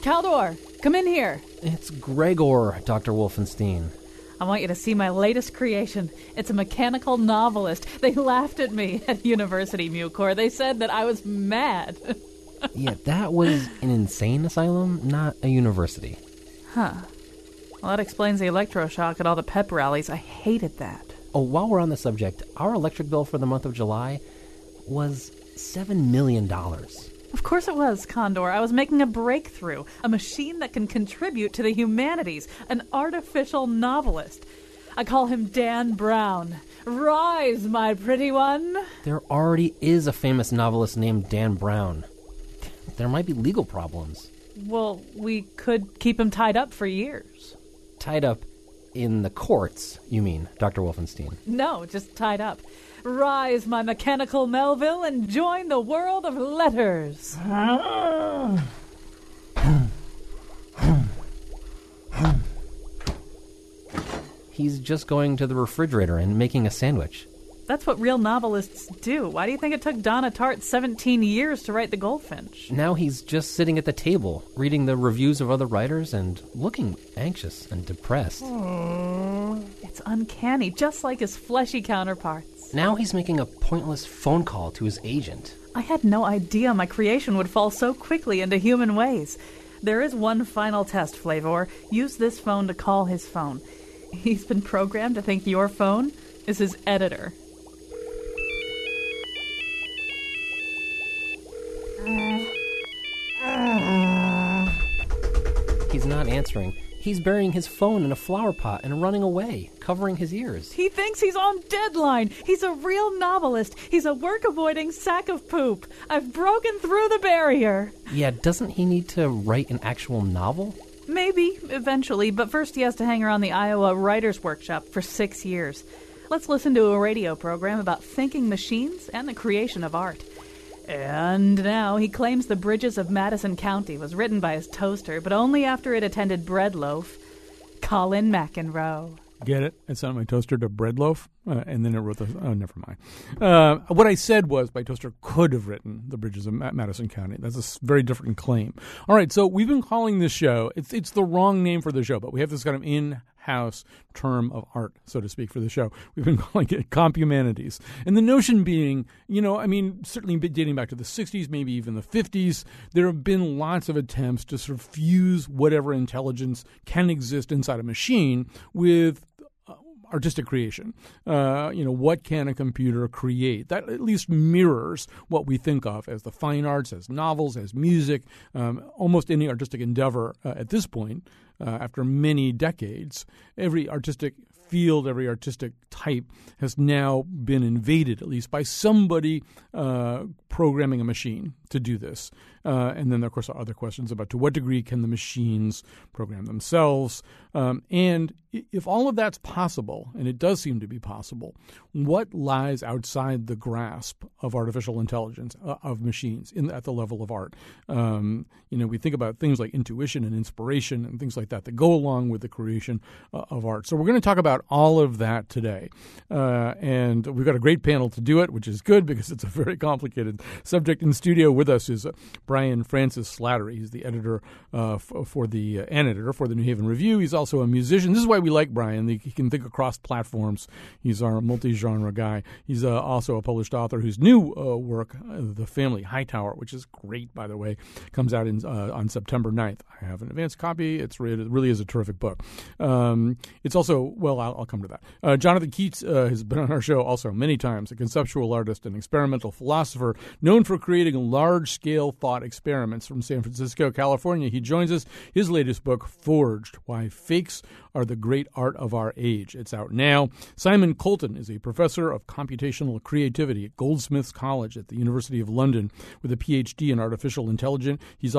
Caldor, come in here. It's Gregor, Dr. Wolfenstein. I want you to see my latest creation. It's a mechanical novelist. They laughed at me at University Mucor. They said that I was mad. Yeah, that was an insane asylum, not a university. Huh. Well, that explains the electroshock at all the pep rallies. I hated that. Oh, while we're on the subject, our electric bill for the month of July was $7 million. Of course it was, Condor. I was making a breakthrough. A machine that can contribute to the humanities. An artificial novelist. I call him Dan Brown. Rise, my pretty one. There already is a famous novelist named Dan Brown. There might be legal problems. Well, we could keep him tied up for years. Tied up in the courts, you mean, Dr. Wolfenstein? No, just tied up. Rise, my mechanical Melville, and join the world of letters. He's just going to the refrigerator and making a sandwich. That's what real novelists do. Why do you think it took Donna Tartt 17 years to write The Goldfinch? Now he's just sitting at the table, reading the reviews of other writers and looking anxious and depressed. It's uncanny, just like his fleshy counterparts. Now he's making a pointless phone call to his agent. I had no idea my creation would fall so quickly into human ways. There is one final test, Flavor. Use this phone to call his phone. He's been programmed to think your phone is his editor. He's not answering. He's burying his phone in a flower pot and running away, covering his ears. He thinks he's on deadline. He's a real novelist. He's a work-avoiding sack of poop. I've broken through the barrier. Yeah, doesn't he need to write an actual novel? Maybe, eventually, but first he has to hang around the Iowa Writers' Workshop for 6 years. Let's listen to a radio program about thinking machines and the creation of art. And now he claims The Bridges of Madison County was written by his toaster, but only after it attended Bread Loaf. Colin McEnroe. Get it? I sent my toaster to Bread Loaf, and then it wrote the... Oh, never mind. What I said was my toaster could have written The Bridges of Madison County. That's a very different claim. All right, so we've been calling this show... It's the wrong name for the show, but we have this kind of in-house term of art, so to speak, for the show. We've been calling it Comphumanities. And the notion being, certainly dating back to the 60s, maybe even the 50s, there have been lots of attempts to sort of fuse whatever intelligence can exist inside a machine with artistic creation. What can a computer create? That at least mirrors what we think of as the fine arts, as novels, as music, almost any artistic endeavor at this point. After many decades, every artistic field, every artistic type has now been invaded, at least by somebody programming a machine to do this. And then, of course, there are other questions about to what degree can the machines program themselves. And if all of that's possible, and it does seem to be possible, what lies outside the grasp of artificial intelligence, of machines, at the level of art? We think about things like intuition and inspiration and things like that go along with the creation of art. So we're going to talk about all of that today. And we've got a great panel to do it, which is good because it's a very complicated subject. In studio with us is Brian Francis Slattery. He's the editor for the New Haven Review. He's also a musician. This is why we like Brian. He can think across platforms. He's our multi-genre guy. He's also a published author whose new work, The Family Hightower, which is great, by the way, comes out on September 9th. I have an advanced copy. It really is a terrific book. It's also, I'll come to that. Jonathan Keats has been on our show also many times, a conceptual artist and experimental philosopher known for creating large-scale thought experiments from San Francisco, California. He joins us. His latest book, Forged, Why Fakes Are the Great Art of Our Age. It's out now. Simon Colton is a professor of computational creativity at Goldsmiths College at the University of London with a PhD in artificial intelligence. He's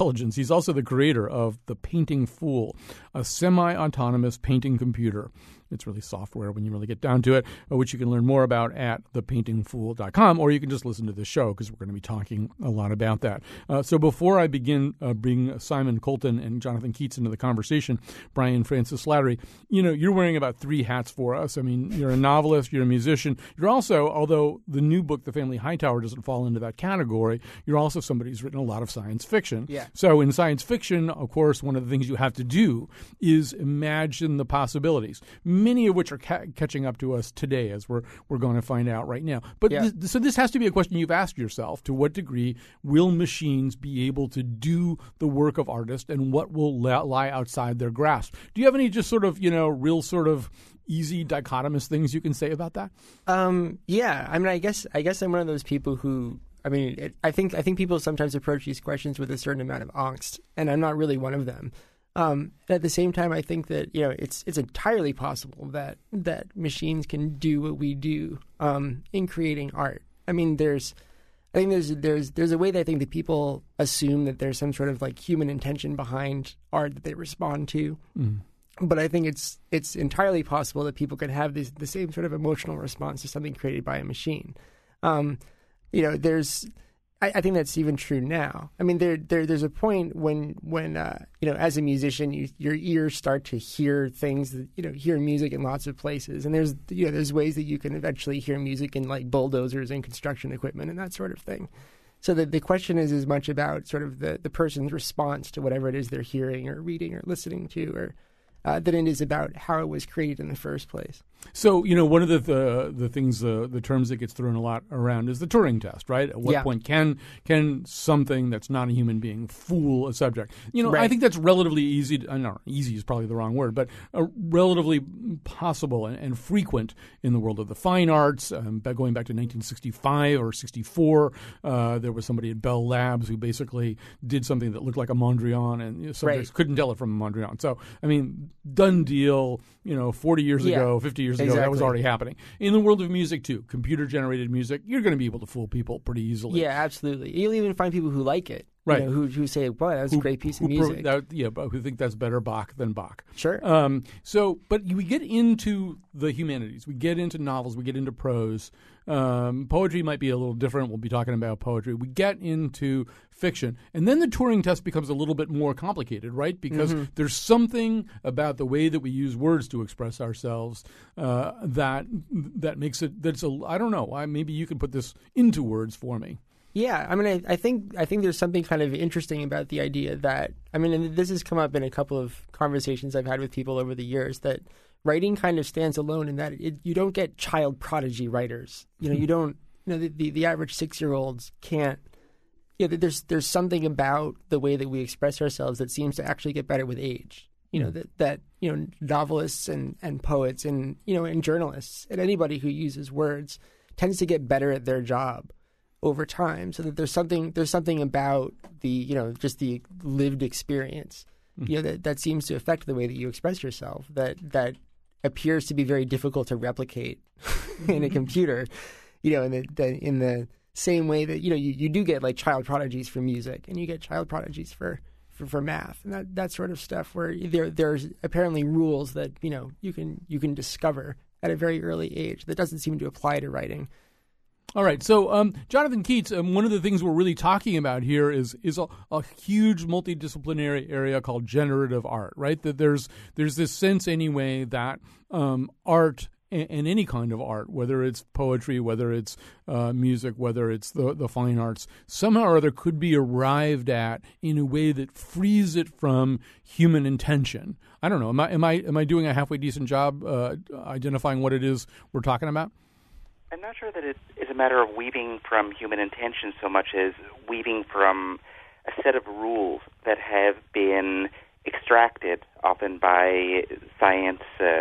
also the creator of The Painting Fool, a semi-autonomous painting computer. It's really software when you really get down to it, which you can learn more about at thepaintingfool.com, or you can just listen to the show because we're going to be talking a lot about that. So before I begin bring Simon Colton and Jonathan Keats into the conversation, Brian Francis Slattery, you're wearing about 3 hats for us. I mean, you're a novelist, you're a musician. You're also, although the new book, The Family Hightower, doesn't fall into that category, you're also somebody who's written a lot of science fiction. Yeah. So in science fiction, of course, one of the things you have to do is imagine the possibilities, many of which are catching up to us today, as we're going to find out right now. But so this has to be a question you've asked yourself: to what degree will machines be able to do the work of artists, and what will lie outside their grasp? Do you have any just sort of real sort of easy dichotomous things you can say about that? Yeah. I mean, I guess I'm one of those people who. I mean, I think people sometimes approach these questions with a certain amount of angst, and I'm not really one of them. At the same time, I think that it's entirely possible that machines can do what we do in creating art. I mean, there's a way that I think that people assume that there's some sort of like human intention behind art that they respond to. Mm. But I think it's entirely possible that people could have the same sort of emotional response to something created by a machine. I think that's even true now. I mean, there's a point when as a musician, your ears start to hear things, hear music in lots of places, and there's ways that you can eventually hear music in like bulldozers and construction equipment and that sort of thing. So the question is as much about sort of the person's response to whatever it is they're hearing or reading or listening to, or than it is about how it was created in the first place. So, one of the things, the terms that gets thrown a lot around is the Turing test, right? At what point can something that's not a human being fool a subject? Right. I think that's relatively easy. Easy is probably the wrong word, but relatively possible and frequent in the world of the fine arts. Going back to 1965 or 64, there was somebody at Bell Labs who basically did something that looked like a Mondrian, and subjects couldn't tell it from a Mondrian. So, I mean, done deal, 40 years ago, 50 years ago, that was already happening. In the world of music, too, computer-generated music, you're going to be able to fool people pretty easily. Yeah, absolutely. You'll even find people who like it, right? Who say, "Boy, that was a great piece of music." But who think that's better Bach than Bach. Sure. But we get into the humanities. We get into novels. We get into prose. Poetry might be a little different. We'll be talking about poetry. We get into fiction. And then the Turing test becomes a little bit more complicated, right? Because there's something about the way that we use words to express ourselves that makes it, I don't know. Maybe you can put this into words for me. Yeah, I mean, I think there's something kind of interesting about the idea that, I mean, and this has come up in a couple of conversations I've had with people over the years, that writing kind of stands alone in that you don't get child prodigy writers. You don't, the average 6-year-olds can't. There's something about the way that we express ourselves that seems to actually get better with age. That novelists and poets and journalists and anybody who uses words tends to get better at their job over time, so that there's something about the just the lived experience that seems to affect the way that you express yourself that appears to be very difficult to replicate in a computer, in the same way that you do get like child prodigies for music, and you get child prodigies for math and that sort of stuff, where there's apparently rules that you can discover at a very early age that doesn't seem to apply to writing. All right. So, Jonathan Keats, one of the things we're really talking about here is a huge multidisciplinary area called generative art, right? That there's this sense anyway that art and any kind of art, whether it's poetry, whether it's music, whether it's the fine arts, somehow or other could be arrived at in a way that frees it from human intention. I don't know. Am I doing a halfway decent job identifying what it is we're talking about? I'm not sure that it is a matter of weaving from human intention so much as weaving from a set of rules that have been extracted, often by science,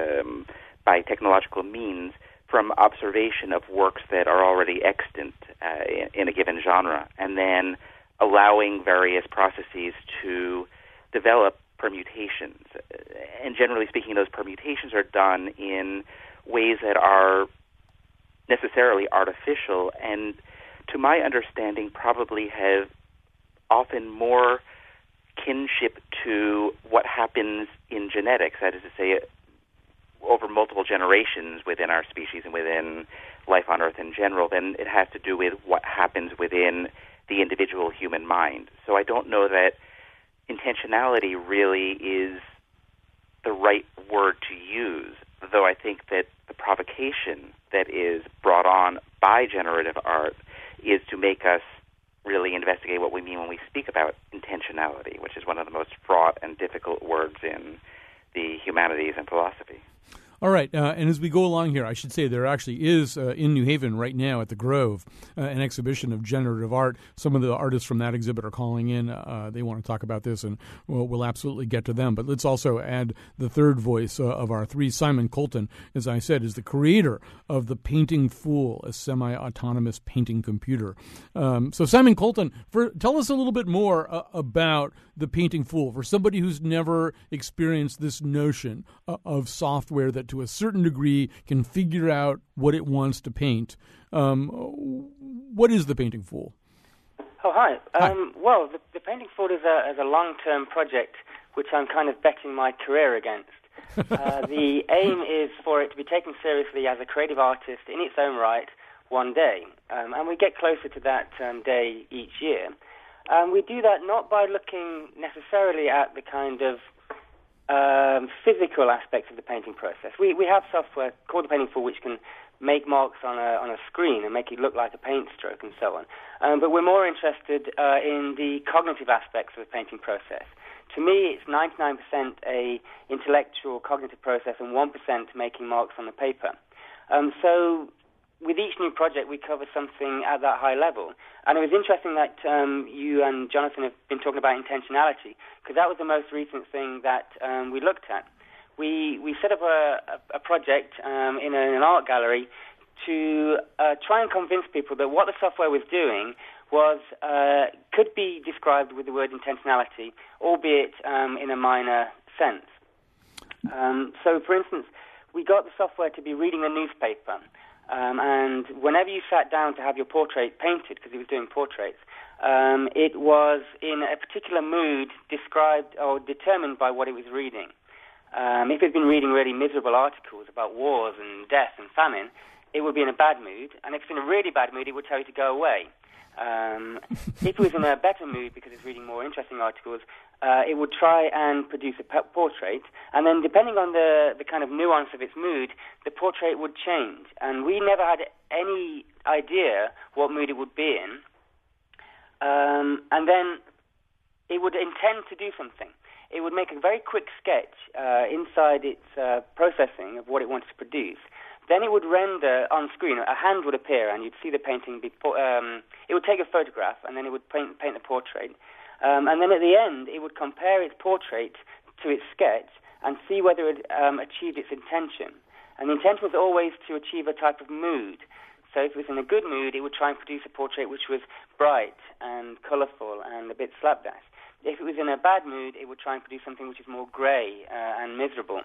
by technological means, from observation of works that are already extant in a given genre, and then allowing various processes to develop permutations. And generally speaking, those permutations are done in ways that are necessarily artificial, and to my understanding probably have often more kinship to what happens in genetics. That is to say, over multiple generations within our species and within life on Earth in general, then it has to do with what happens within the individual human mind. So I don't know that intentionality really is the right word to use, though I think that the provocation that is brought on by generative art is to make us really investigate what we mean when we speak about intentionality, which is one of the most fraught and difficult words in the humanities and philosophy. All right, and as we go along here, I should say there actually is in New Haven right now at the Grove an exhibition of generative art. Some of the artists from that exhibit are calling in. They want to talk about this, and we'll absolutely get to them. But let's also add the third voice of our three. Simon Colton, as I said, is the creator of the Painting Fool, a semi-autonomous painting computer. So Simon Colton, tell us a little bit more about the Painting Fool for somebody who's never experienced this notion of software that to a certain degree can figure out what it wants to paint. What is the Painting Fool? Oh, hi. Well, the Painting Fool is a long-term project which I'm kind of betting my career against. The aim is for it to be taken seriously as a creative artist in its own right one day. And we get closer to that day each year. We do that not by looking necessarily at the kind of physical aspects of the painting process. We have software called the Painting Fool which can make marks on a screen and make it look like a paint stroke and so on. But we're more interested in the cognitive aspects of the painting process. To me, it's 99% a intellectual cognitive process and 1% making marks on the paper. So with each new project, we cover something at that high level. And it was interesting that you and Jonathan have been talking about intentionality, because that was the most recent thing that we looked at. We set up a project in an art gallery to try and convince people that what the software was doing was could be described with the word intentionality, albeit in a minor sense. So, for instance, we got the software to be reading the newspaper. And whenever you sat down to have your portrait painted, because it was doing portraits, it was in a particular mood described or determined by what it was reading. If it had been reading really miserable articles about wars and death and famine, it would be in a bad mood. And if it's in a really bad mood, it would tell you to go away. If it was in a better mood because it's reading more interesting articles, it would try and produce a portrait, and then depending on the kind of nuance of its mood, the portrait would change. And we never had any idea what mood it would be in. And then it would intend to do something. It would make a very quick sketch inside its processing of what it wants to produce. Then it would render on screen. A hand would appear, and you'd see the painting. It would take a photograph, and then it would paint the portrait. And then at the end, it would compare its portrait to its sketch and see whether it achieved its intention. And the intention was always to achieve a type of mood. So if it was in a good mood, it would try and produce a portrait which was bright and colourful and a bit slapdash. If it was in a bad mood, it would try and produce something which is more grey and miserable.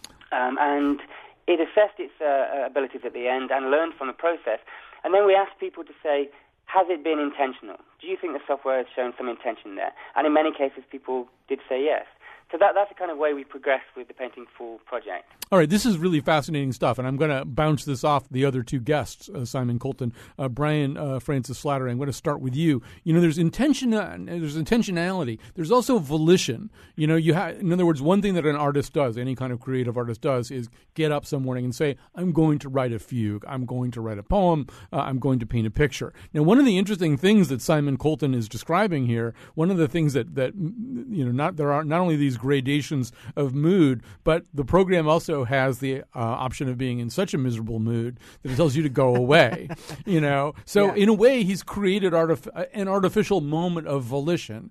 And it assessed its abilities at the end and learned from the process. And then we asked people to say, has it been intentional? Do you think the software has shown some intention there? And in many cases, people did say yes. So that's the kind of way we progressed with the Painting Fool project. All right, this is really fascinating stuff, and I'm going to bounce this off the other two guests, Simon Colton, Brian Francis Slattery. I'm going to start with you. You know, there's intentionality. There's also volition. You know, in other words, one thing that an artist does, any kind of creative artist does, is get up some morning and say, I'm going to write a fugue, I'm going to write a poem, I'm going to paint a picture. Now, one of the interesting things that Simon Colton is describing here, one of the things that you know, there are not only these gradations of mood, but the program also has the option of being in such a miserable mood that it tells you to go away. You know, so in a way, he's created an artificial moment of volition.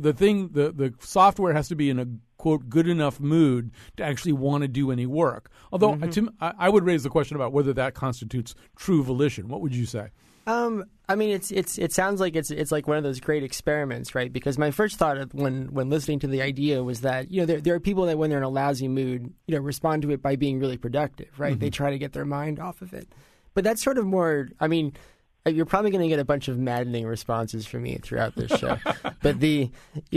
The software has to be in a quote good enough mood to actually want to do any work. Although I would raise the question about whether that constitutes true volition. What would you say? I mean, it sounds like it's like one of those great experiments, right? Because my first thought when listening to the idea was that, you know, there are people that when they're in a lousy mood, you know, respond to it by being really productive, right? Mm-hmm. They try to get their mind off of it. But that's sort of more, I mean, you're probably going to get a bunch of maddening responses from me throughout this show. But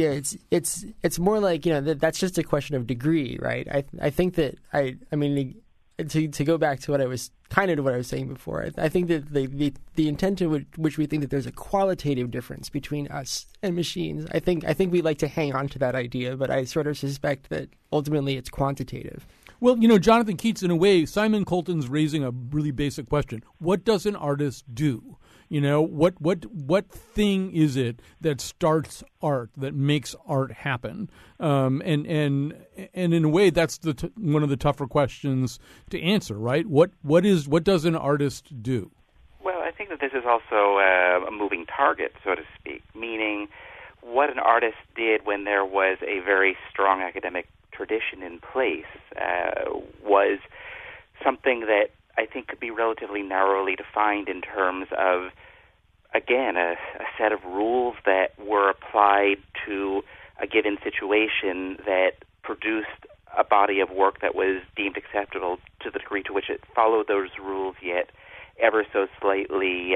it's more like, you know, that's just a question of degree, right? I think that I mean, to go back to what I was saying before, I think that the intent to which we think that there's a qualitative difference between us and machines, I think we like to hang on to that idea, but I sort of suspect that ultimately it's quantitative. Well, Jonathan Keats, in a way, Simon Colton's raising a really basic question. What does an artist do? What thing is it that starts art, that makes art happen? And in a way, that's one of the tougher questions to answer, right? What does an artist do? Well, I think that this is also a moving target, so to speak, meaning what an artist did when there was a very strong academic tradition in place was something that I think could be relatively narrowly defined in terms of, again, a set of rules that were applied to a given situation that produced a body of work that was deemed acceptable to the degree to which it followed those rules, yet ever so slightly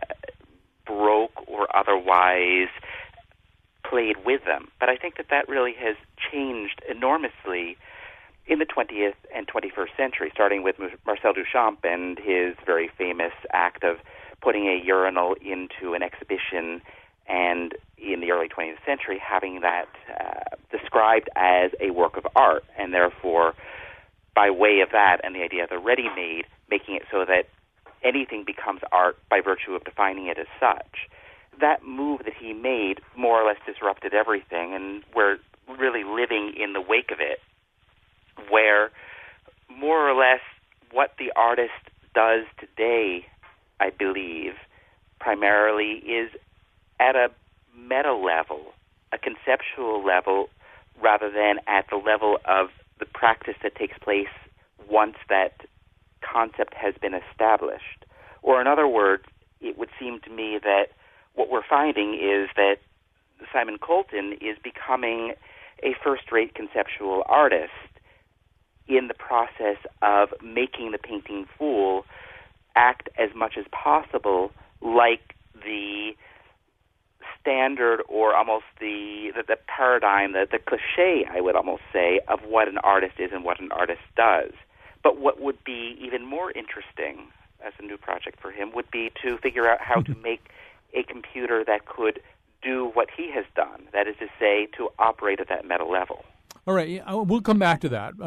broke or otherwise played with them. But I think that really has changed enormously in the 20th and 21st century, starting with Marcel Duchamp and his very famous act of putting a urinal into an exhibition, and in the early 20th century having that described as a work of art, and therefore, by way of that and the idea of the ready-made, making it so that anything becomes art by virtue of defining it as such. That move that he made more or less disrupted everything, and we're really living in the wake of it, where more or less what the artist does today, I believe, primarily is at a meta level, a conceptual level, rather than at the level of the practice that takes place once that concept has been established. Or in other words, it would seem to me that what we're finding is that Simon Colton is becoming a first-rate conceptual artist in the process of making the painting fool act as much as possible like the standard, or almost the paradigm, the cliche, I would almost say, of what an artist is and what an artist does. But what would be even more interesting as a new project for him would be to figure out how to make a computer that could do what he has done, that is to say, to operate at that meta level. All right, we'll come back to that.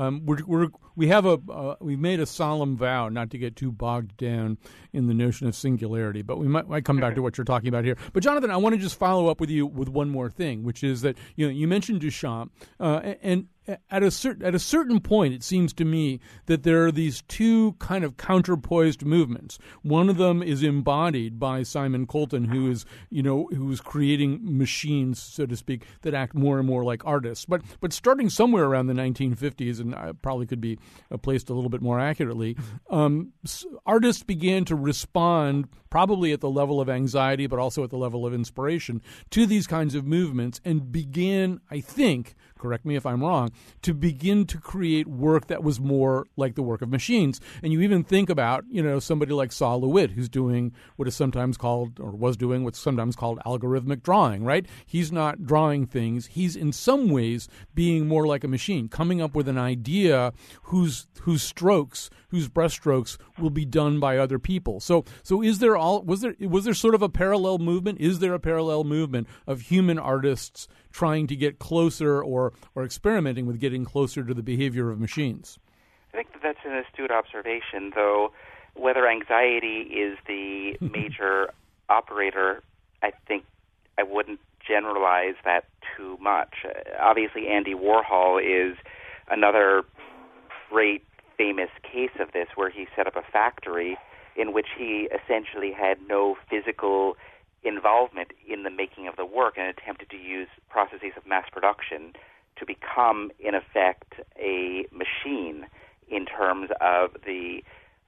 We've made a solemn vow not to get too bogged down in the notion of singularity, but we might come back to what you're talking about here. But Jonathan, I want to just follow up with you with one more thing, which is that you mentioned Duchamp, and at a certain point, it seems to me that there are these two kind of counterpoised movements. One of them is embodied by Simon Colton, who is creating machines, so to speak, that act more and more like artists. But starting somewhere around the 1950s, and probably could be placed a little bit more accurately, artists began to respond, probably at the level of anxiety, but also at the level of inspiration, to these kinds of movements, and began, I think, correct me if I'm wrong, to begin to create work that was more like the work of machines. And you even think about, somebody like Sol LeWitt, who's doing what is sometimes called, or was doing what's sometimes called algorithmic drawing, right? He's not drawing things. He's in some ways being more like a machine, coming up with an idea whose strokes, whose brushstrokes will be done by other people. So was there sort of a parallel movement? Is there a parallel movement of human artists trying to get closer or experimenting with getting closer to the behavior of machines? I think that's an astute observation, though whether anxiety is the major operator, I think I wouldn't generalize that too much. Obviously, Andy Warhol is another great famous case of this, where he set up a factory in which he essentially had no physical involvement in the making of the work, and attempted to use processes of mass production to become, in effect, a machine in terms of the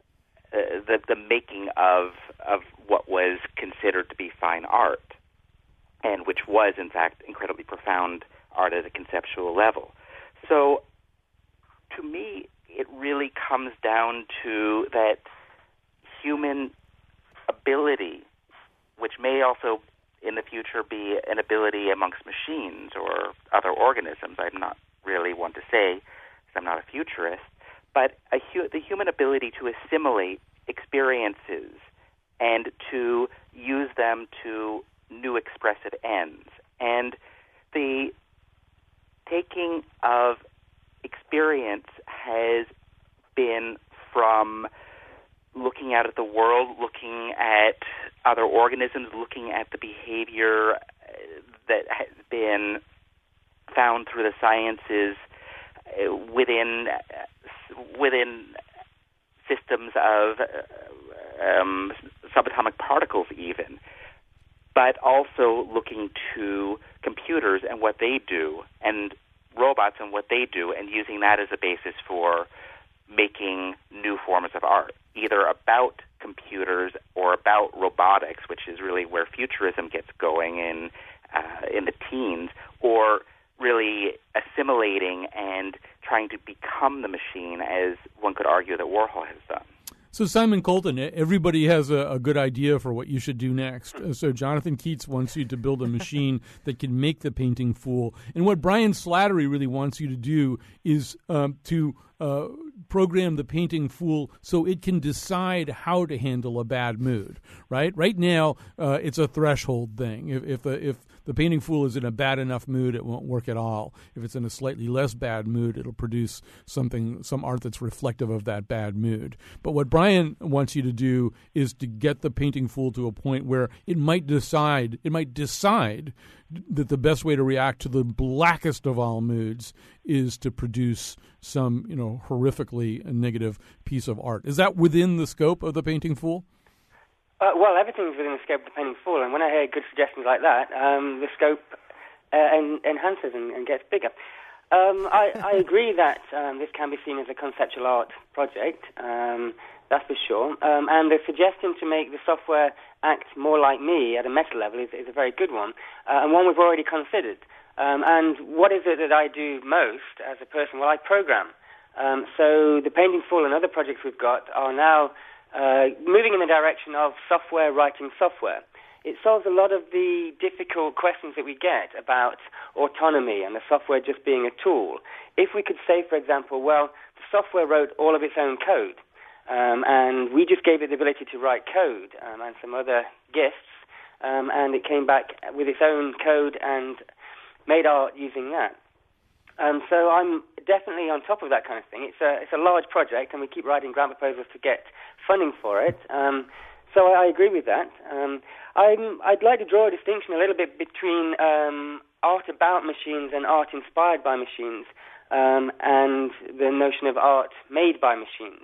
making of what was considered to be fine art, and which was, in fact, incredibly profound art at a conceptual level. So, to me, it really comes down to that human ability, which may also in the future be an ability amongst machines or other organisms. I'm not really one to say, because I'm not a futurist, but the human ability to assimilate experiences and to use them to new expressive ends. And the taking of experience has been from looking out at the world, looking at other organisms, looking at the behavior that has been found through the sciences within systems of subatomic particles even, but also looking to computers and what they do, and robots and what they do, and using that as a basis for making new forms of art, either about computers or about robotics, which is really where futurism gets going in the teens, or really assimilating and trying to become the machine, as one could argue that Warhol has done. So, Simon Colton, everybody has a good idea for what you should do next. So Jonathan Keats wants you to build a machine that can make the painting fool. And what Brian Slattery really wants you to do is to program the painting fool so it can decide how to handle a bad mood, right? Right now, it's a threshold thing. If the painting fool is in a bad enough mood, it won't work at all. If it's in a slightly less bad mood, it'll produce some art that's reflective of that bad mood. But what Brian wants you to do is to get the painting fool to a point where it might decide that the best way to react to the blackest of all moods is to produce some, horrifically negative piece of art. Is that within the scope of the painting fool? Well, everything's within the scope of the painting fool, and when I hear good suggestions like that, the scope enhances and gets bigger. I agree that this can be seen as a conceptual art project, that's for sure. And the suggestion to make the software act more like me at a meta level is a very good one, and one we've already considered. And what is it that I do most as a person? Well, I program. So the painting fool and other projects we've got are now moving in the direction of software writing software. It solves a lot of the difficult questions that we get about autonomy and the software just being a tool. If we could say, for example, well, the software wrote all of its own code, and we just gave it the ability to write code and some other gifts, and it came back with its own code and made art using that. So I'm definitely on top of that kind of thing. It's a large project, and we keep writing grant proposals to get funding for it. So I agree with that. I'd like to draw a distinction a little bit between art about machines and art inspired by machines, and the notion of art made by machines.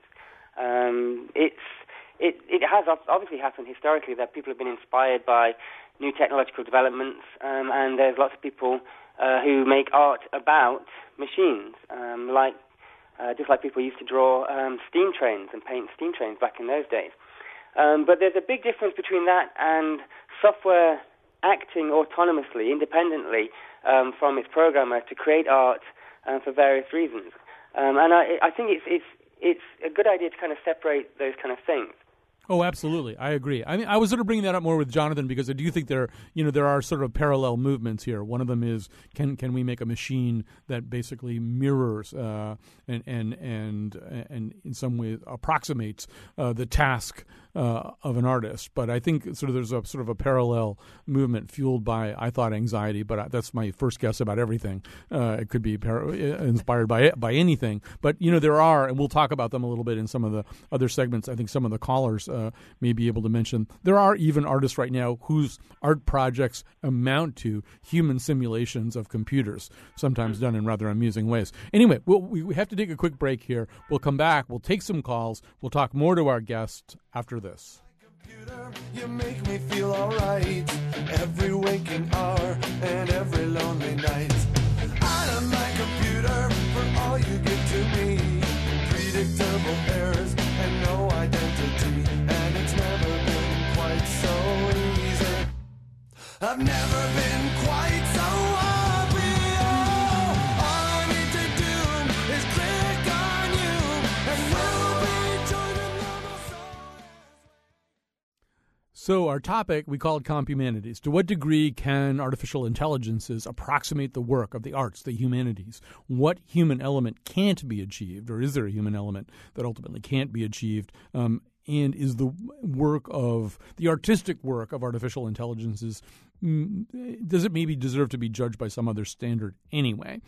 It has obviously happened historically that people have been inspired by new technological developments, and there's lots of people who make art about machines, just like people used to draw steam trains and paint steam trains back in those days. But there's a big difference between that and software acting autonomously, independently from its programmer to create art for various reasons. And I think it's a good idea to kind of separate those kind of things. Oh, absolutely. I agree. I mean, I was sort of bringing that up more with Jonathan because I do think there are sort of parallel movements here. One of them is can we make a machine that basically mirrors and in some way approximates the task of an artist. But I think there's a sort of a parallel movement fueled by, I thought, anxiety. But that's my first guess about everything. It could be inspired by anything. But there are, and we'll talk about them a little bit in some of the other segments. I think some of the callers may be able to mention. There are even artists right now whose art projects amount to human simulations of computers, sometimes done in rather amusing ways. Anyway, we have to take a quick break here. We'll come back. We'll take some calls. We'll talk more to our guests after this. Computer, you make me feel all right every waking hour and every lonely night. I don't like computer for all you give to me. Predictable errors and no identity, and it's never been quite so easy. I've never been quite so happy. All I need to do is click on you, and we'll be joining normal souls. So our topic, we call it Comp-Humanities. To what degree can artificial intelligences approximate the work of the arts, the humanities? What human element can't be achieved, or is there a human element that ultimately can't be achieved? And is the artistic work of artificial intelligences, does it maybe deserve to be judged by some other standard anyway?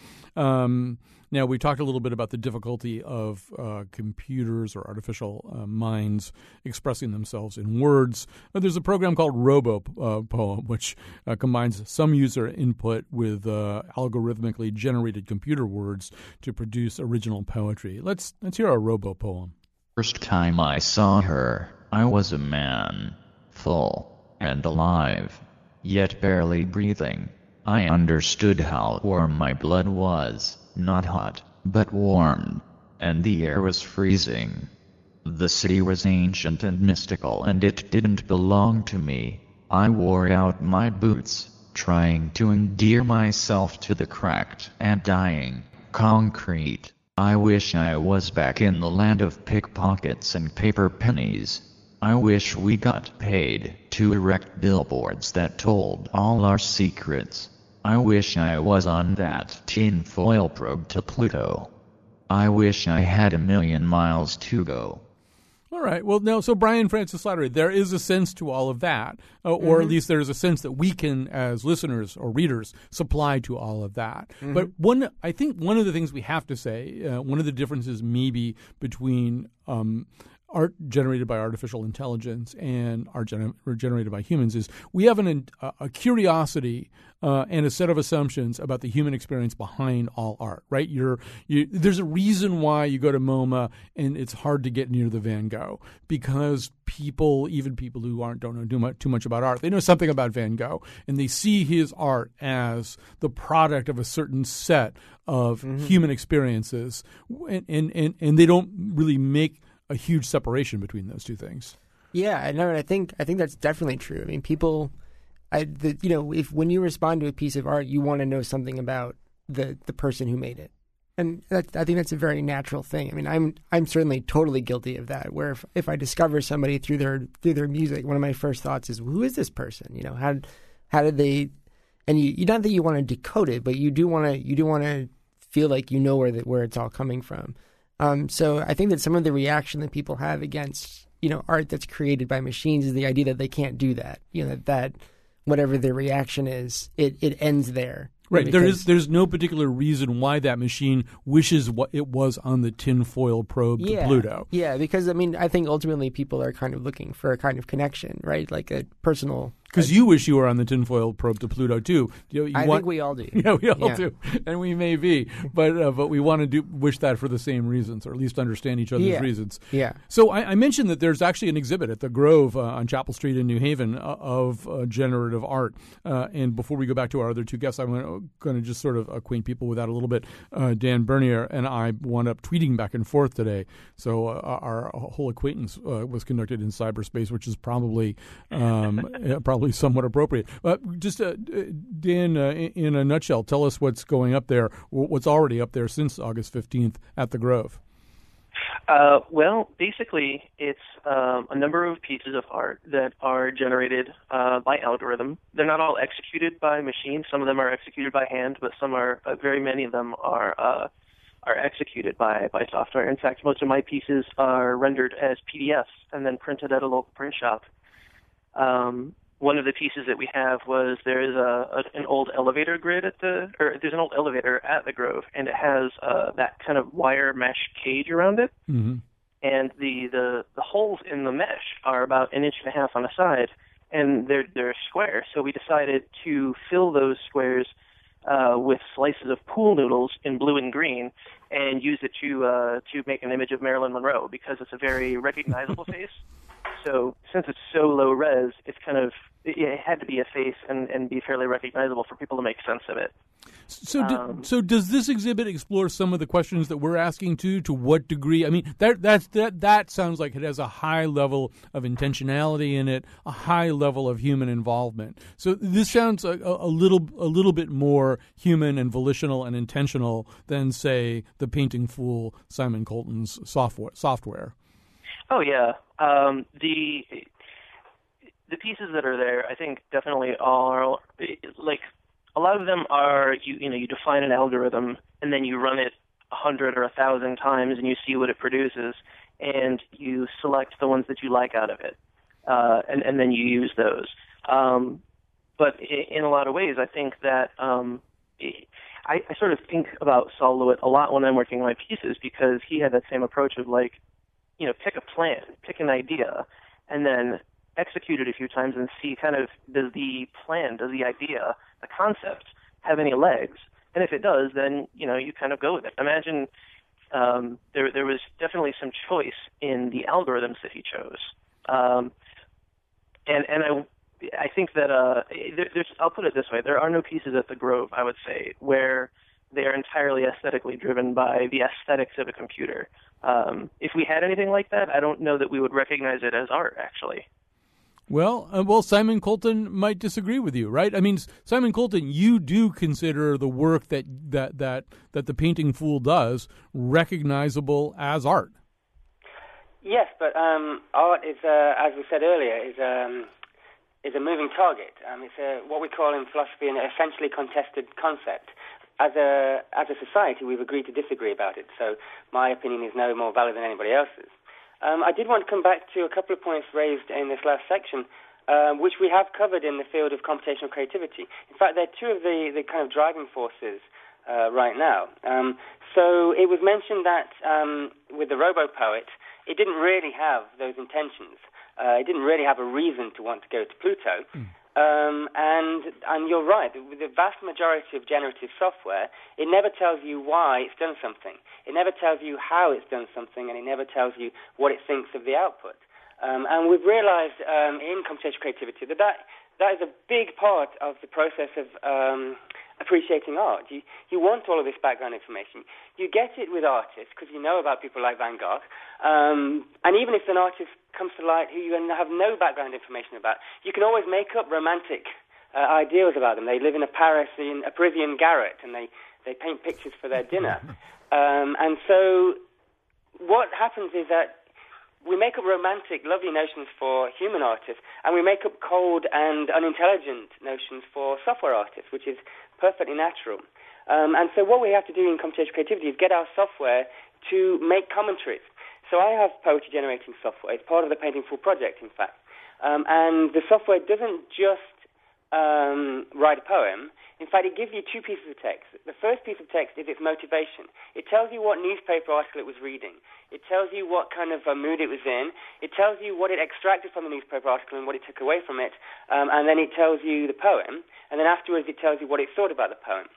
Now, we talked a little bit about the difficulty of computers or artificial minds expressing themselves in words. There's a program called RoboPoem, which combines some user input with algorithmically generated computer words to produce original poetry. Let's hear a RoboPoem. First time I saw her, I was a man, full and alive, yet barely breathing. I understood how warm my blood was, not hot, but warm, and the air was freezing. The city was ancient and mystical, and it didn't belong to me. I wore out my boots, trying to endear myself to the cracked and dying concrete. I wish I was back in the land of pickpockets and paper pennies. I wish we got paid to erect billboards that told all our secrets. I wish I was on that tinfoil probe to Pluto. I wish I had 1,000,000 miles to go. All right. Well, no. So, Brian Francis Slattery, there is a sense to all of that, or at least there is a sense that we can, as listeners or readers, supply to all of that. But I think one of the things we have to say, one of the differences maybe between art generated by artificial intelligence and art generated by humans is we have a curiosity and a set of assumptions about the human experience behind all art, right? There's a reason why you go to MoMA and it's hard to get near the Van Gogh, because even people who don't know too much about art, they know something about Van Gogh, and they see his art as the product of a certain set of human experiences, and they don't really make a huge separation between those two things. Yeah, I know, and I think that's definitely true. I mean, people, when you respond to a piece of art, you want to know something about the person who made it, and I think that's a very natural thing. I mean, I'm certainly totally guilty of that. Where if I discover somebody through their music, one of my first thoughts is, who is this person? You know, how did they? And you not that you want to decode it, but you do want to feel like you know where it's all coming from. So I think that some of the reaction that people have against, art that's created by machines is the idea that they can't do that. That whatever their reaction is, it ends there. Right. There's no particular reason why that machine wishes what it was on the tinfoil probe to Pluto. Yeah, because I think ultimately people are kind of looking for a kind of connection, right? Like a personal. Because you wish you were on the tinfoil probe to Pluto too. I think we all do. Yeah, we all do, and we may be, but we want to wish that for the same reasons, or at least understand each other's reasons. Yeah. So I mentioned that there's actually an exhibit at the Grove on Chapel Street in New Haven of generative art. And before we go back to our other two guests, I'm going to just sort of acquaint people with that a little bit. Dan Bernier and I wound up tweeting back and forth today. So our whole acquaintance was conducted in cyberspace, which is probably somewhat appropriate. Just Dan, in a nutshell, tell us what's going up there, what's already up there since August 15th at the Grove. Well, basically, it's a number of pieces of art that are generated by algorithm. They're not all executed by machines. Some of them are executed by hand, but very many of them are executed by software. In fact, most of my pieces are rendered as PDFs and then printed at a local print shop. One of the pieces that we have was there's an old elevator grid there's an old elevator at the Grove, and it has that kind of wire mesh cage around it. Mm-hmm. And the holes in the mesh are about 1.5 inches on the side, and they're square. So we decided to fill those squares with slices of pool noodles in blue and green, and use it to make an image of Marilyn Monroe, because it's a very recognizable face. So since it's so low res, it had to be a face and be fairly recognizable for people to make sense of it. So does this exhibit explore some of the questions that we're asking to what degree? I mean, that sounds like it has a high level of intentionality in it, a high level of human involvement. So this sounds a little bit more human and volitional and intentional than, say, the Painting Fool Simon Colton's software. Oh yeah. the pieces that are there, I think, definitely are like a lot of them are you define an algorithm and then you run it 100 or 1,000 times and you see what it produces and you select the ones that you like out of it, and then you use those. But in a lot of ways, I think that I sort of think about Sol LeWitt a lot when I'm working my pieces, because he had that same approach of like, pick a plan, pick an idea, and then execute it a few times and see kind of does the idea, the concept have any legs? And if it does, then, you kind of go with it. Imagine there was definitely some choice in the algorithms that he chose. And I think that I'll put it this way: there are no pieces at the Grove, I would say, where they are entirely aesthetically driven by the aesthetics of a computer. If we had anything like that, I don't know that we would recognize it as art, actually. Well, Simon Colton might disagree with you, right? I mean, Simon Colton, you do consider the work that the Painting Fool does recognizable as art. Yes, but art is, as we said earlier, is a moving target. It's what we call in philosophy an essentially contested concept. As a society, we've agreed to disagree about it. So my opinion is no more valid than anybody else's. I did want to come back to a couple of points raised in this last section, which we have covered in the field of computational creativity. In fact, they're two of the kind of driving forces right now. So it was mentioned that with the RoboPoet, it didn't really have those intentions. It didn't really have a reason to want to go to Pluto. And you're right, the vast majority of generative software, it never tells you why it's done something. It never tells you how it's done something, and it never tells you what it thinks of the output. And we've realized in computational creativity that is a big part of the process of appreciating art. You want all of this background information. You get it with artists because you know about people like Van Gogh. And even if an artist comes to light who you have no background information about, you can always make up romantic ideals about them. They live in a Parisian garret, and they paint pictures for their dinner. And so what happens is that we make up romantic, lovely notions for human artists, and we make up cold and unintelligent notions for software artists, which is perfectly natural. And so what we have to do in computational creativity is get our software to make commentaries. So I have poetry-generating software. It's part of the Painting Fool project, in fact. And the software doesn't just write a poem. In fact, it gives you two pieces of text. The first piece of text is its motivation. It tells you what newspaper article it was reading. It tells you what kind of mood it was in. It tells you what it extracted from the newspaper article and what it took away from it. And then it tells you the poem. And then afterwards it tells you what it thought about the poem.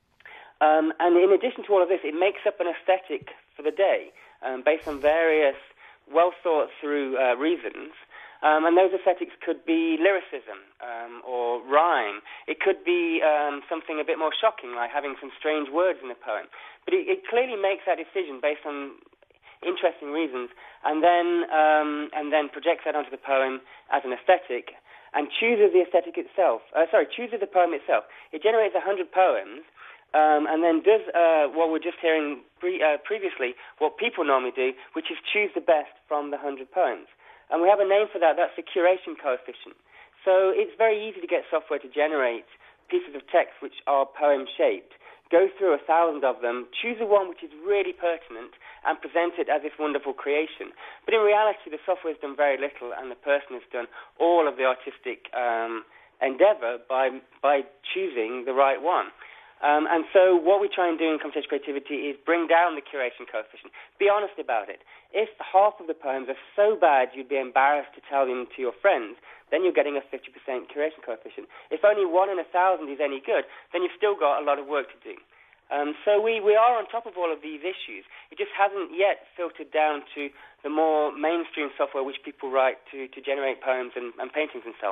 And in addition to all of this, it makes up an aesthetic for the day based on various well-thought-through reasons. And those aesthetics could be lyricism or rhyme. It could be something a bit more shocking, like having some strange words in the poem. But it clearly makes that decision based on interesting reasons, and then projects that onto the poem as an aesthetic, and chooses the aesthetic itself. Chooses the poem itself. It generates 100 poems, and then does what we're just hearing previously, what people normally do, which is choose the best from the 100 poems. And we have a name for that. That's the curation coefficient. So it's very easy to get software to generate pieces of text which are poem-shaped. Go through 1,000 of them, choose the one which is really pertinent, and present it as this wonderful creation. But in reality, the software has done very little, and the person has done all of the artistic endeavor by choosing the right one. And so what we try and do in computational creativity is bring down the curation coefficient. Be honest about it. If half of the poems are so bad you'd be embarrassed to tell them to your friends, then you're getting a 50% curation coefficient. If only 1 in 1,000 is any good, then you've still got a lot of work to do. So we are on top of all of these issues. It just hasn't yet filtered down to the more mainstream software which people write to generate poems and paintings and so on.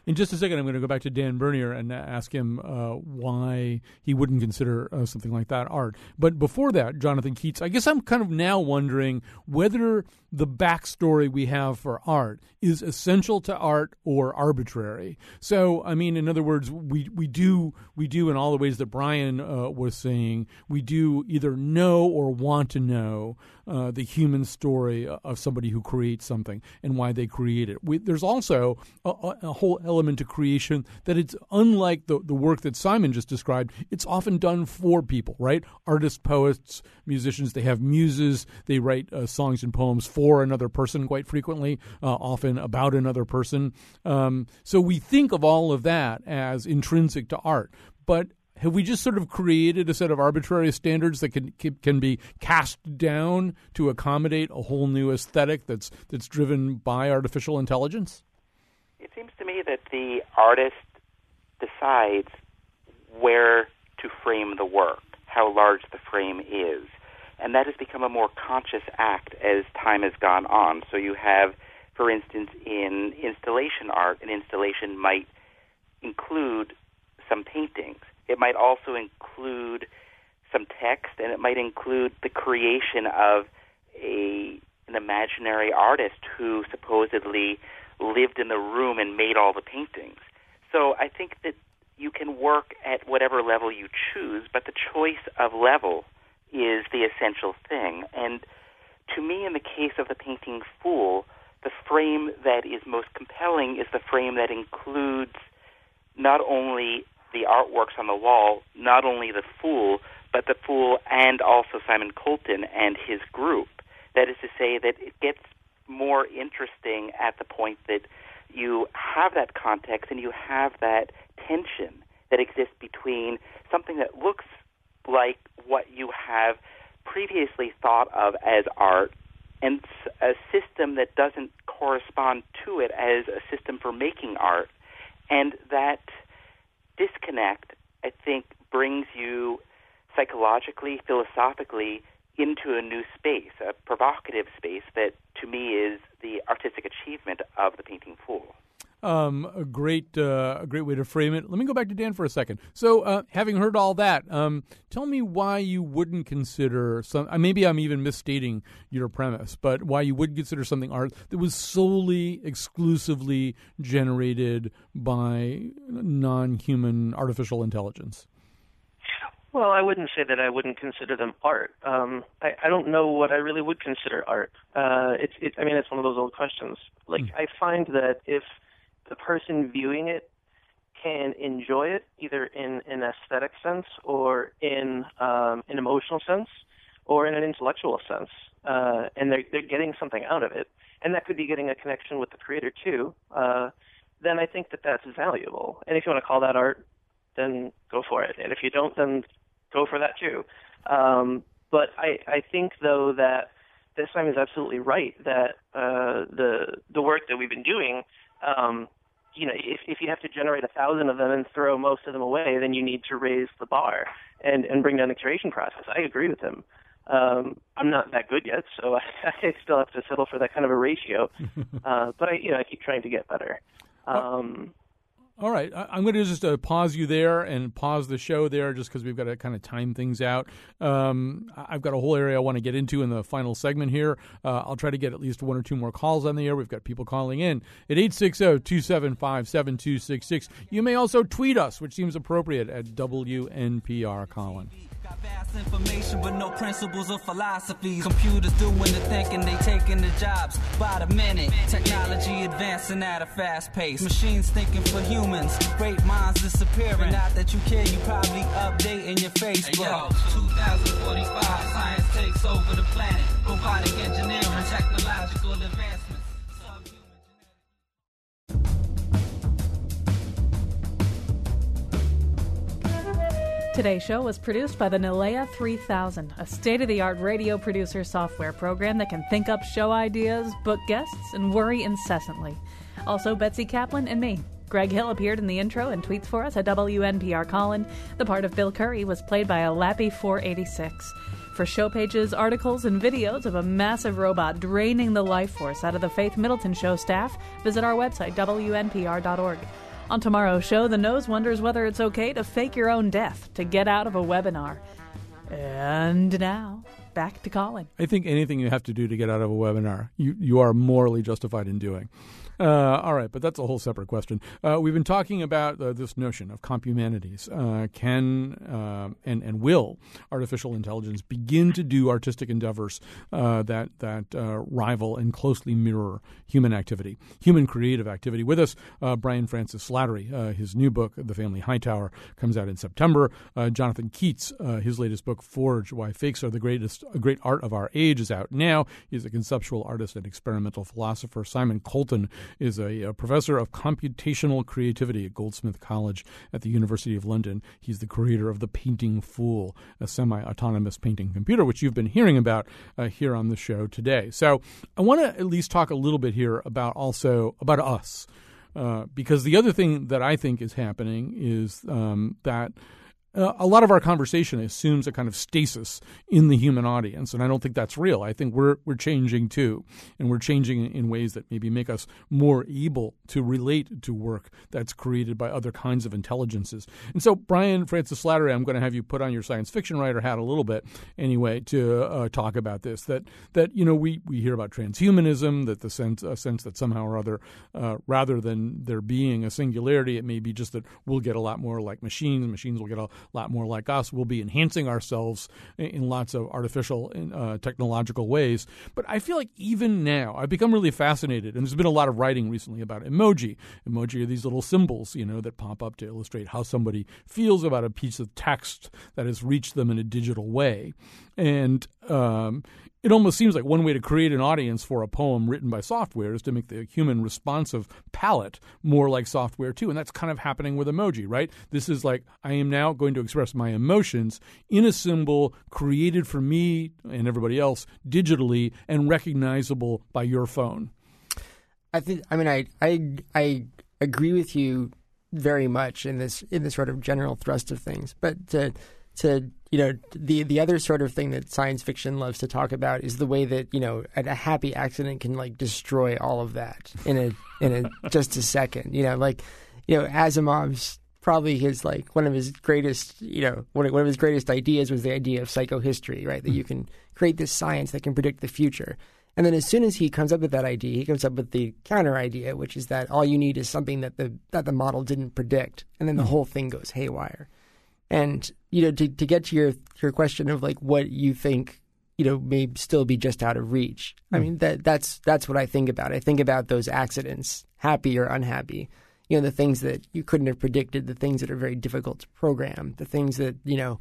In just a second, I'm going to go back to Dan Bernier and ask him why he wouldn't consider something like that art. But before that, Jonathan Keats, I guess I'm kind of now wondering whether the backstory we have for art is essential to art or arbitrary. So, I mean, in other words, we do in all the ways that Brian was saying, we do either know or want to know the human story of somebody who creates something and why they create it. There's also a whole element to creation that it's unlike the work that Simon just described. It's often done for people, right? Artists, poets, musicians, they have muses. They write songs and poems for another person quite frequently, often about another person. So we think of all of that as intrinsic to art. But have we just sort of created a set of arbitrary standards that can be cast down to accommodate a whole new aesthetic that's driven by artificial intelligence? It seems to me that the artist decides where to frame the work, how large the frame is. And that has become a more conscious act as time has gone on. So you have, for instance, in installation art, an installation might include some paintings. It might also include some text, and it might include the creation of an imaginary artist who supposedly lived in the room and made all the paintings. So I think that you can work at whatever level you choose, but the choice of level is the essential thing. And to me, in the case of the painting Fool, the frame that is most compelling is the frame that includes not only the artworks on the wall, not only the Fool, but the Fool and also Simon Colton and his group. That is to say that it gets more interesting at the point that you have that context and you have that tension that exists between something that looks like what you have previously thought of as art and a system that doesn't correspond to it as a system for making art. And that disconnect, I think, brings you psychologically, philosophically, into a new space, a provocative space that, to me, is the artistic achievement of the painting Fool. A great way to frame it. Let me go back to Dan for a second. So, having heard all that, tell me why you wouldn't consider some. Maybe I'm even misstating your premise, but why you would consider something art that was solely, exclusively generated by non-human artificial intelligence. Well, I wouldn't say that I wouldn't consider them art. I don't know what I really would consider art. It's one of those old questions. Like, I find that if the person viewing it can enjoy it, either in an aesthetic sense or in an emotional sense or in an intellectual sense, and they're getting something out of it, and that could be getting a connection with the creator too, then I think that that's valuable. And if you want to call that art, then go for it. And if you don't, then go for that too. But I think, though, that this time is absolutely right, that the work that we've been doing, if you have to generate 1,000 of them and throw most of them away, then you need to raise the bar and bring down the curation process. I agree with him. I'm not that good yet, so I still have to settle for that kind of a ratio. But I keep trying to get better. All right. I'm going to just pause you there and pause the show there just because we've got to kind of time things out. I've got a whole area I want to get into in the final segment here. I'll try to get at least one or two more calls on the air. We've got people calling in at 860-275-7266. You may also tweet us, which seems appropriate, at WNPR Colin. Got vast information but no principles or philosophies. Computers doing the thinking, they taking the jobs by the minute. Technology advancing at a fast pace. Machines thinking for humans. Great minds disappearing. Not that you care, you probably updating your Facebook. Hey, 2045, science takes over the planet. Robotic engineering, technological advancements. Today's show was produced by the Nalea 3000, a state-of-the-art radio producer software program that can think up show ideas, book guests, and worry incessantly. Also, Betsy Kaplan and me. Greg Hill appeared in the intro and tweets for us at WNPR Colin. The part of Bill Curry was played by a Lappy 486. For show pages, articles, and videos of a massive robot draining the life force out of the Faith Middleton Show staff, visit our website, WNPR.org. On tomorrow's show, the Nose wonders whether it's okay to fake your own death to get out of a webinar. And now, back to Colin. I think anything you have to do to get out of a webinar, you are morally justified in doing. All right, but that's a whole separate question. We've been talking about this notion of comphumanities. Can and will artificial intelligence begin to do artistic endeavors that rival and closely mirror human activity, human creative activity? With us, Brian Francis Slattery. His new book, The Family Hightower, comes out in September. Jonathan Keats, his latest book, Forge: Why Fakes Are the Great Art of Our Age, is out now. He's a conceptual artist and experimental philosopher. Simon Colton is a professor of computational creativity at Goldsmith College at the University of London. He's the creator of The Painting Fool, a semi-autonomous painting computer, which you've been hearing about here on the show today. So I want to at least talk a little bit here about us, because the other thing that I think is happening is that a lot of our conversation assumes a kind of stasis in the human audience, and I don't think that's real. I think we're changing too, and we're changing in ways that maybe make us more able to relate to work that's created by other kinds of intelligences. And so, Brian Francis Slattery, I'm going to have you put on your science fiction writer hat a little bit anyway to talk about this. That we hear about transhumanism, that a sense that somehow or other, rather than there being a singularity, it may be just that we'll get a lot more like machines will get a lot more like us. We'll be enhancing ourselves in lots of artificial technological ways. But I feel like even now, I've become really fascinated, and there's been a lot of writing recently about emoji. Emoji are these little symbols, that pop up to illustrate how somebody feels about a piece of text that has reached them in a digital way. And it almost seems like one way to create an audience for a poem written by software is to make the human responsive palette more like software too. And that's kind of happening with emoji, right? This is like, I am now going to express my emotions in a symbol created for me and everybody else digitally and recognizable by your phone. I agree with you very much in this sort of general thrust of things. But the other sort of thing that science fiction loves to talk about is the way that a happy accident can like destroy all of that in a just a second. Asimov's probably one of his greatest ideas was the idea of psychohistory, right? That you can create this science that can predict the future. And then as soon as he comes up with that idea, he comes up with the counter idea, which is that all you need is something that the model didn't predict, and then the whole thing goes haywire. And to get to your question of like what you think may still be just out of reach. I mean that's what I think about. I think about those accidents, happy or unhappy. The things that you couldn't have predicted, the things that are very difficult to program, the things that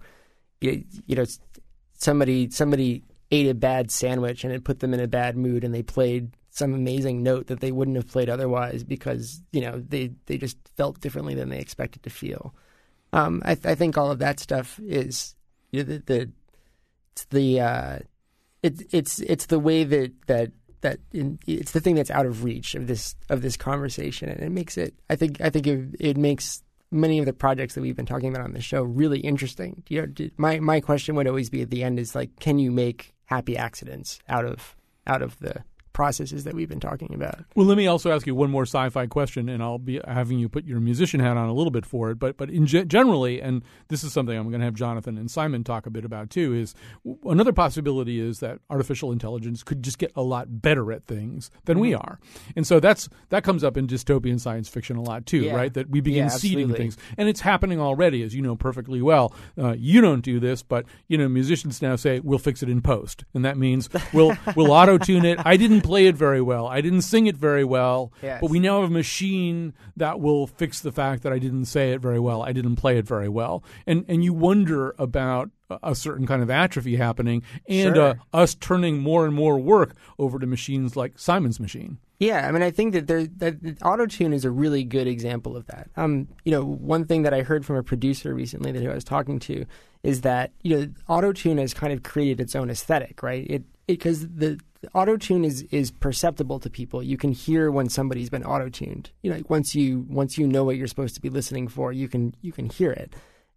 somebody ate a bad sandwich and it put them in a bad mood, and they played some amazing note that they wouldn't have played otherwise because they just felt differently than they expected to feel. I think all of that stuff is it's the way that it's the thing that's out of reach of this conversation, and it makes it. I think it makes many of the projects that we've been talking about on the show really interesting. My question would always be at the end is like, can you make happy accidents out of the processes that we've been talking about? Well, let me also ask you one more sci-fi question, and I'll be having you put your musician hat on a little bit for it. But generally, and this is something I'm going to have Jonathan and Simon talk a bit about too, is another possibility is that artificial intelligence could just get a lot better at things than we are. And so that comes up in dystopian science fiction a lot too, right? That we begin seeding things. And it's happening already, as you know perfectly well. You don't do this, but musicians now say, we'll fix it in post. And that means we'll auto-tune it. I didn't play it very well. I didn't sing it very well. Yes. But we now have a machine that will fix the fact that I didn't say it very well. I didn't play it very well. And you wonder about a certain kind of atrophy happening and us turning more and more work over to machines like Simon's machine. Yeah, I mean, I think that auto-tune is a really good example of that. One thing that I heard from a producer recently that I was talking to is that auto-tune has kind of created its own aesthetic, right? Because the auto-tune is perceptible to people. You can hear when somebody's been auto-tuned. Once you know what you're supposed to be listening for, you can hear it.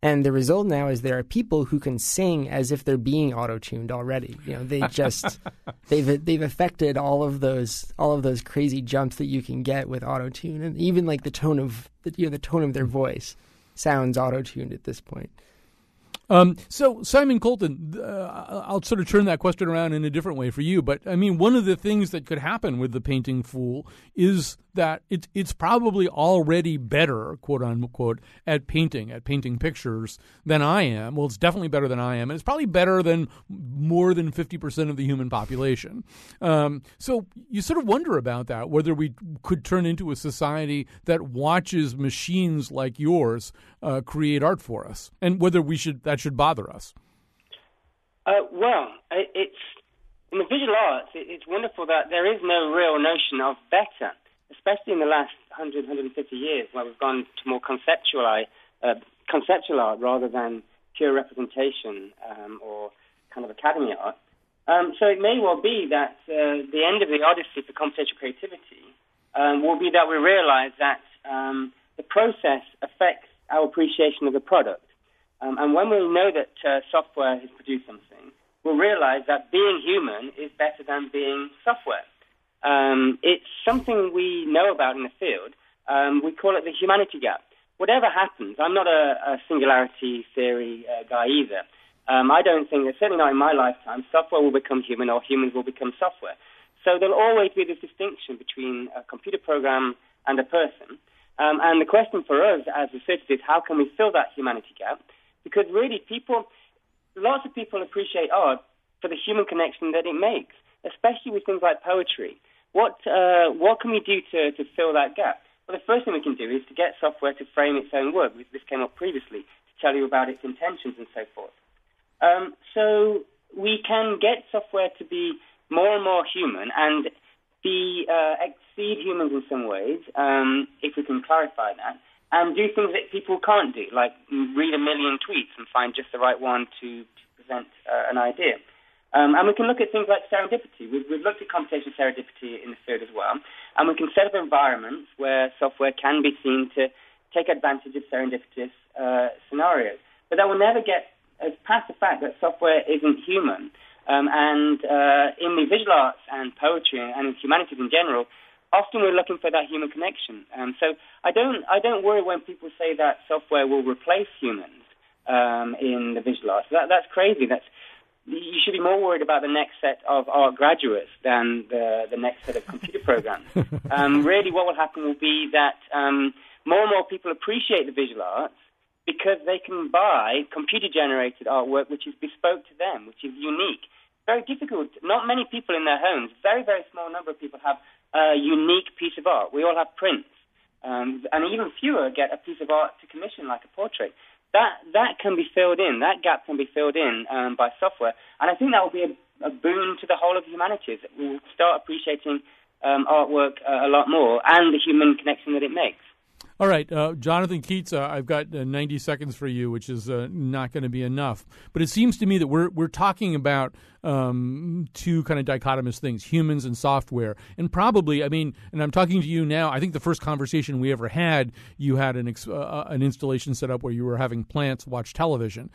And the result now is there are people who can sing as if they're being auto-tuned already. They just they've affected all of those crazy jumps that you can get with auto-tune, and even like the tone of their voice sounds auto-tuned at this point. So, Simon Colton, I'll sort of turn that question around in a different way for you. But, I mean, one of the things that could happen with the painting fool is that it's probably already better, quote unquote, at painting pictures than I am. Well, it's definitely better than I am. And it's probably better than more than 50% of the human population. So you sort of wonder about that, whether we could turn into a society that watches machines like yours create art for us, and whether that should bother us. It's in the visual arts. It's wonderful that there is no real notion of better, especially in the last 100, 150 years, where we've gone to more conceptual art rather than pure representation or kind of academy art. So it may well be that the end of the odyssey for computational creativity will be that we realize that the process affects our appreciation of the product. And when we know that software has produced something, we'll realize that being human is better than being software. It's something we know about in the field. We call it the humanity gap. Whatever happens, I'm not a singularity theory guy either. I don't think that, certainly not in my lifetime, software will become human or humans will become software. So there'll always be this distinction between a computer program and a person. And the question for us as researchers is, how can we fill that humanity gap? Because really lots of people appreciate art for the human connection that it makes, especially with things like poetry. What can we do to fill that gap? Well, the first thing we can do is to get software to frame its own work. This came up previously, to tell you about its intentions and so forth. So we can get software to be more and more human and exceed humans in some ways, if we can clarify that, and do things that people can't do, like read a million tweets and find just the right one to present an idea. And we can look at things like serendipity. We've looked at computational serendipity in the field as well, and we can set up environments where software can be seen to take advantage of serendipitous scenarios. But that will never get us past the fact that software isn't human. And in the visual arts and poetry and in humanities in general, often we're looking for that human connection. So I don't worry when people say that software will replace humans in the visual arts. That's crazy. You should be more worried about the next set of art graduates than the next set of computer programs. Really, what will happen will be that more and more people appreciate the visual arts because they can buy computer-generated artwork which is bespoke to them, which is unique. Very difficult. Not many people in their homes, very, very small number of people have a unique piece of art. We all have prints. And even fewer get a piece of art to commission, like a portrait. That can be filled in. That gap can be filled in by software. And I think that will be a boon to the whole of humanities. We'll start appreciating artwork a lot more and the human connection that it makes. All right, Jonathan Keats, I've got 90 seconds for you, which is not going to be enough. But it seems to me that we're talking about two kind of dichotomous things, humans and software. And probably, and I'm talking to you now, I think the first conversation we ever had, you had an installation set up where you were having plants watch television.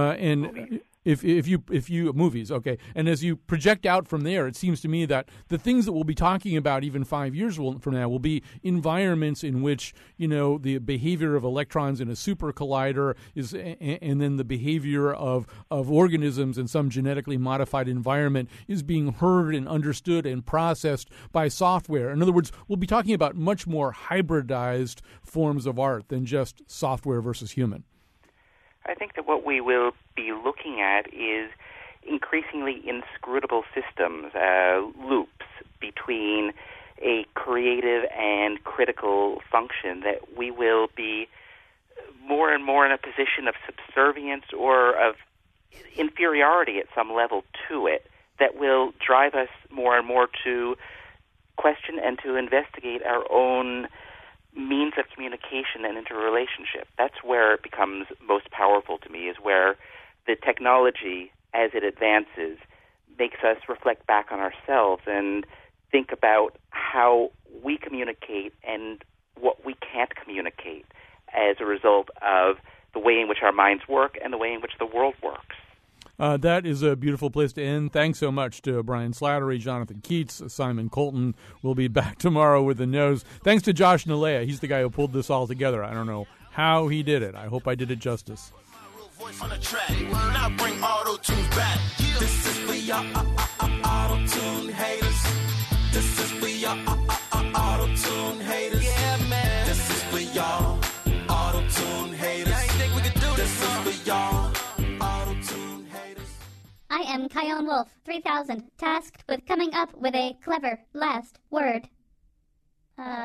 If you movies, okay, and as you project out from there, it seems to me that the things that we'll be talking about even 5 years from now will be environments in which the behavior of electrons in a super collider is, and then the behavior of organisms in some genetically modified environment is being heard and understood and processed by software. In other words, we'll be talking about much more hybridized forms of art than just software versus human. I think that what we will be looking at is increasingly inscrutable systems, loops between a creative and critical function that we will be more and more in a position of subservience or of inferiority at some level to it that will drive us more and more to question and to investigate our own means of communication and interrelationship. That's where it becomes most powerful to me, is where the technology, as it advances, makes us reflect back on ourselves and think about how we communicate and what we can't communicate as a result of the way in which our minds work and the way in which the world works. That is a beautiful place to end. Thanks so much to Brian Slattery, Jonathan Keats, Simon Colton. We'll be back tomorrow with the news. Thanks to Josh Nalea. He's the guy who pulled this all together. I don't know how he did it. I hope I did it justice. Voice on the track. Now bring auto-tunes back. This is for y'all auto-tune haters. This is for y'all auto-tune haters. Yeah, man. This is for y'all auto-tune haters. I ain't think we could do this. This is for y'all auto-tune haters. I am Kyone Wolf, 3000, tasked with coming up with a clever last word.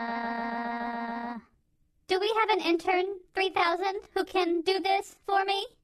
Do we have an intern, 3000, who can do this for me?